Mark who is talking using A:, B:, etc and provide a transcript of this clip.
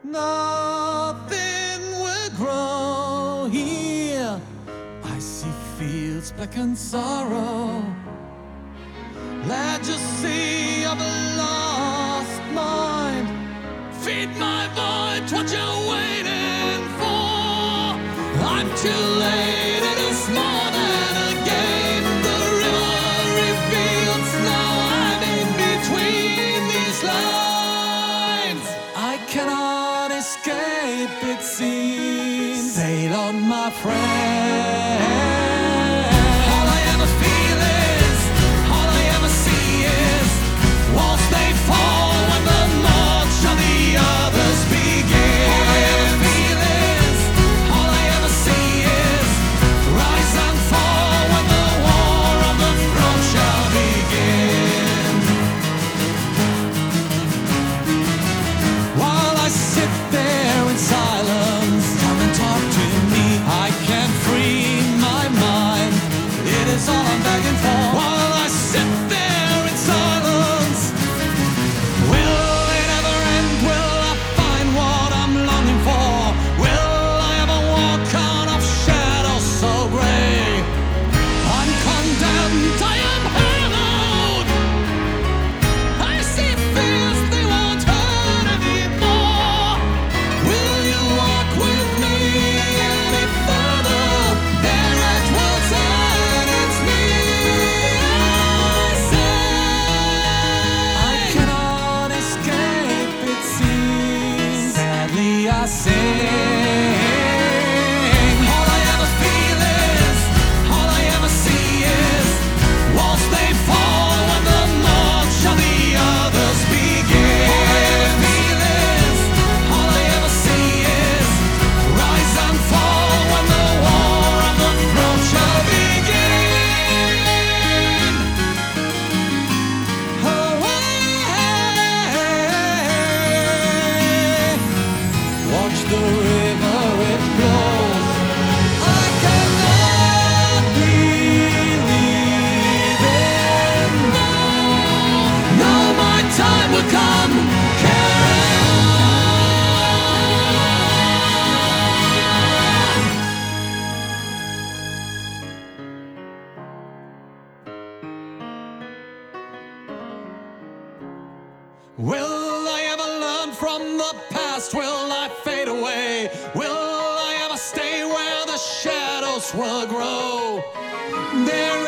A: Nothing will grow here. I see fields black and sorrow, legacy of a lost mind. Feed my void, what you're waiting for. I'm too late, it is more than a game. The river reveals now I'm in between these lines. I cannot escape, it seems. Sail on, my friend. All I ever feel is, all I ever see is walls they fall when the march of the others begin. All I ever feel is, all I ever see is rise and fall when the war of the throne shall begin. While I sit there in silence, come and talk to me. I can't free my mind, it is all I'm begging for. While I sit there in silence, will it ever end? Will I find what I'm longing for? Will I ever walk out of shadows so gray? I'm condemned, I am hallowed. I see fears they won't hurt anymore. Will you walk with me any further? There at world's end, it's me I say. I cannot escape, it seems. Sadly I sing. All I ever feel is, all I ever see is walls they fall when the march of the others begin. All I ever feel is, all I ever see is rise and fall when the war of the throne shall begin. Watch the river, it flows. I cannot believe it now. Now my time will come. Carry on. Will I ever learn from the past? Will I fade away? Will I ever stay where the shadows will grow? There